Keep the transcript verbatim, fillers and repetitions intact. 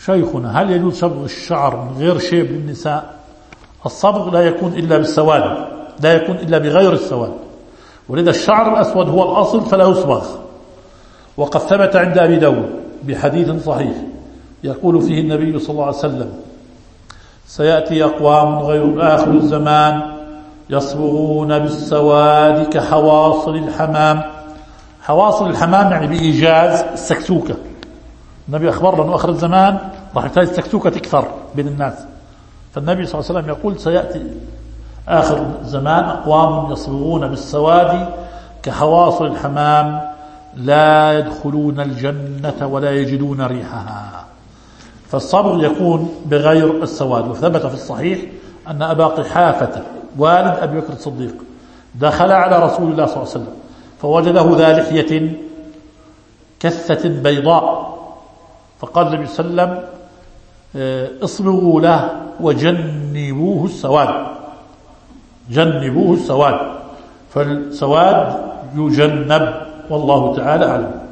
شيخنا هل يجوز صبغ الشعر من غير شيب للنساء؟ الصبغ لا يكون إلا بالسواد، لا يكون إلا بغير السواد، ولذا الشعر الأسود هو الأصل فلا يصبغ. وقد ثبت عند أبي داود بحديث صحيح يقول فيه النبي صلى الله عليه وسلم: سيأتي أقوام غير آخر الزمان يصبغون بالسواد كحواصل الحمام. حواصل الحمام يعني بإيجاز السكسوكة. النبي أخبرنا أنه آخر الزمان راح تجد السكسوكة تكثر بين الناس، فالنبي صلى الله عليه وسلم يقول: سيأتي آخر الزمان أقوام يصبغون بالسواد كحواصل الحمام لا يدخلون الجنة ولا يجدون ريحها. فالصبغ يكون بغير السواد. وثبت في الصحيح أن أبا قحافة والد أبي بكر الصديق دخل على رسول الله صلى الله عليه وسلم فوجده ذا لحية كثة بيضاء، فقال النبي صلى الله عليه وسلم: اصبغوا له وجنبوه السواد، جنبوه السواد، فالسواد يجنب، والله تعالى أعلم.